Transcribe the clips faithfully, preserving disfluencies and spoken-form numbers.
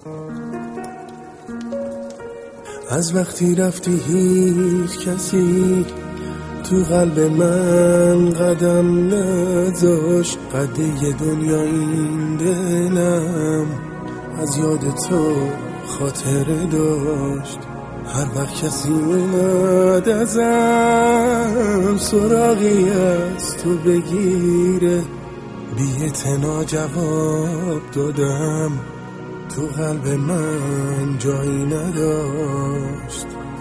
از وقتی رفتی هیچ کسی تو قلب من قدم نذاشت، قده دنیا این دلم از یاد تو خاطره داشت. هر وقت کسی اومد ازم سراغی از تو بگیره، بی‌اعتنا جواب دادم، تو قلب من جایی نداشت.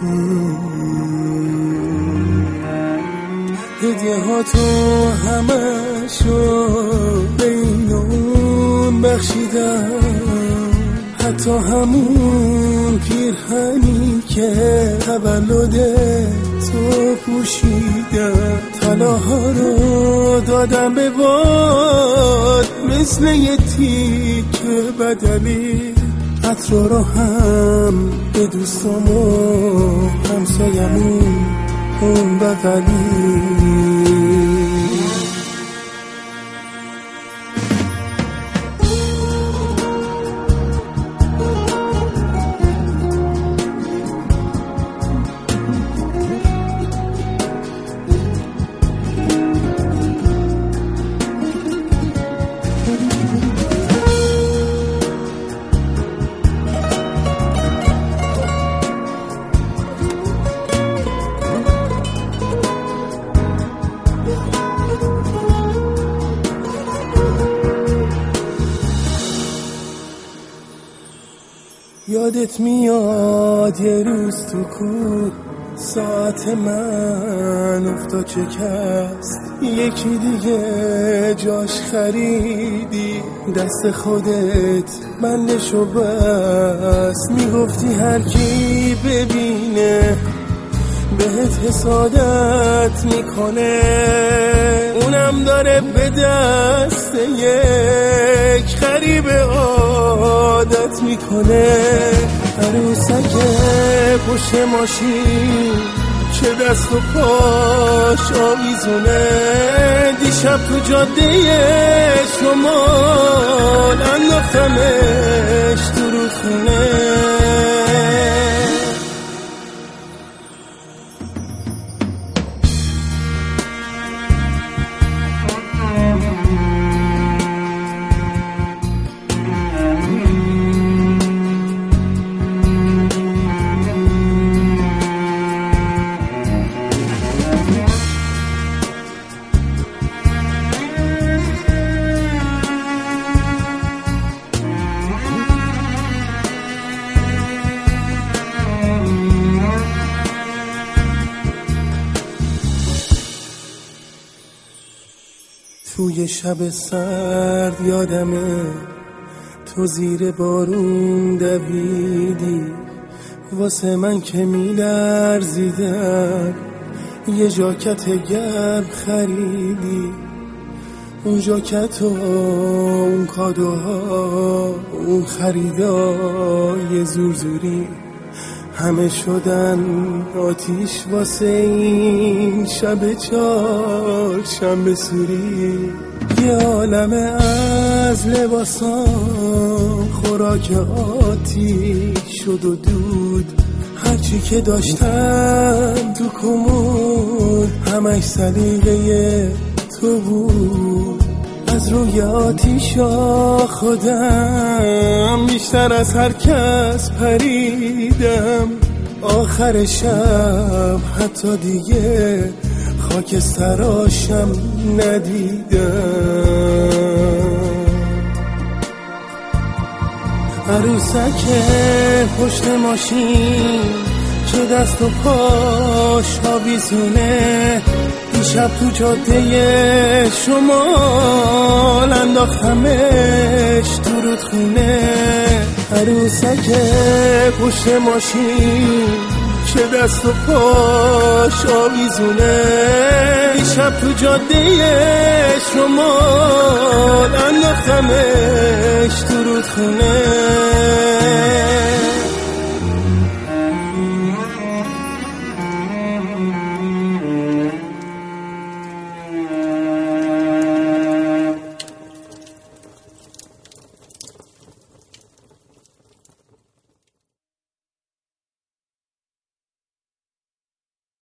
هدیه ها تو همه شو به این اون بخشیدم، حتی همون پیرهنی که تولد تو پوشیدم. طلاها رو دادم به باد مثل یه تیکه بدلی، عطر رو هم به دوستام و همسایمون اون بغلی. یادت میاد یه روز تو کوه ساعت من افتاد شکست، یکی دیگه جاش خریدی، دست خودت بندشو بست. میگفتی هر کی ببینه بهت حسادت میکنه، اونم داره به دست یک غریب عادت میکنه. عروسک پشت ماشین چه دست و پاش آویزونه، دیشب تو جاده شمال انداختمش تو رودخونه. توی شب سرد یادمه تو زیر بارون دویدی، واسه من که میلرزیدم یه ژاکت گرم خریدی. اون ژاکت و اون کادوها اون خریدای زورزوری همه شدن آتیش واسه این شب چهارشنبه سوری. یه عالم از لباسام خوراک آتیش شد و دود، هرچی که داشتم تو کمود همش سلیقه تو بود. از روی آتیشا خودم بیشتر از هر کس پریدم، آخر شب حتی دیگه خاکستراشم ندیدم. عروسک پشت ماشین که دست و پاش آویزونه، دیشب تو جاده شمال انداختمش تو رودخونه. عروسک پشت ماشین که دست و پاش آویزونه، دیشب تو جاده شمال انداختمش تو رودخونه.